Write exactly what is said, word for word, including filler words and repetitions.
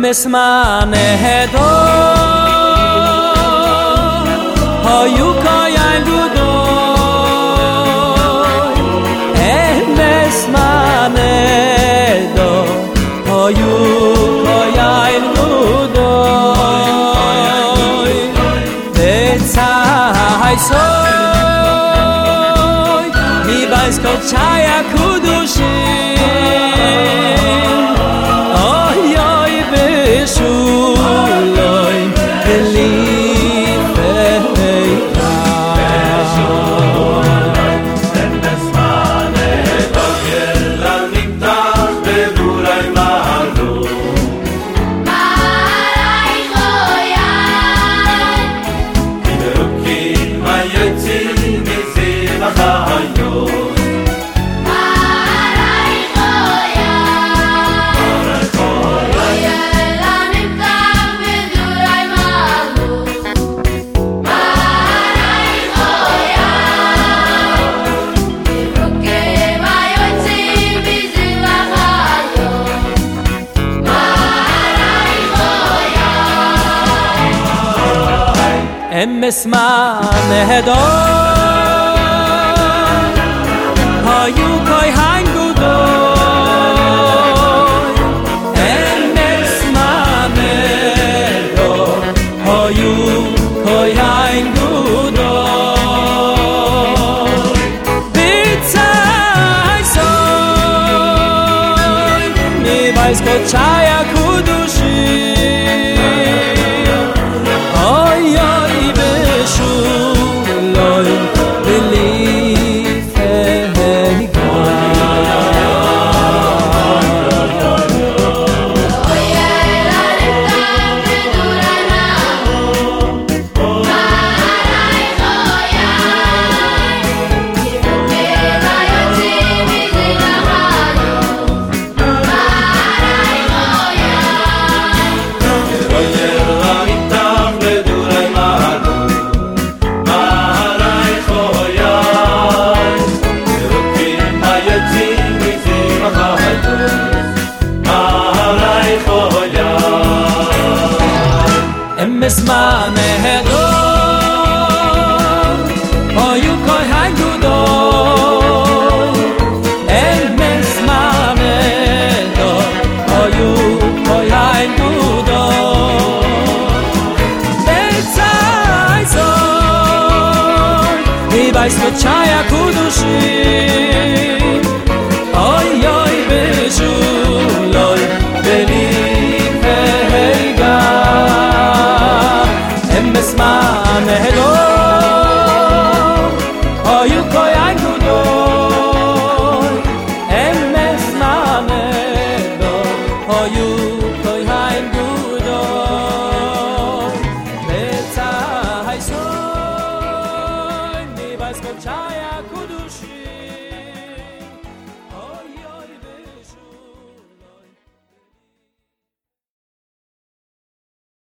אמס מנהדו היו קוין גדול אמס מנהדו היו קוין גדול בצהי סוי מבייס קודשי הקודושים Shuloim Elifei Emes Manehdo Yelam Niktach Bedurai Malu Marai Choyai Kiberukim Hayotzim Mizir Achayot אמס מנהדו היו כהן גדול אמס מנהדו היו כהן גדול ביצעי סוי מבייס קודשי הקודושים אוי אוי Shuloim Elifei אמס מנהדו היו כהן גדול אמס מנהדו היו כהן גדול בצהי סוי מבייס קודשי הקודושים אוי אוי בשולוי בלבבי גן אמס מנהדו היו כהן גדול אמס מנהדו היו כהן גדול בצהי סוי מבייס קודשי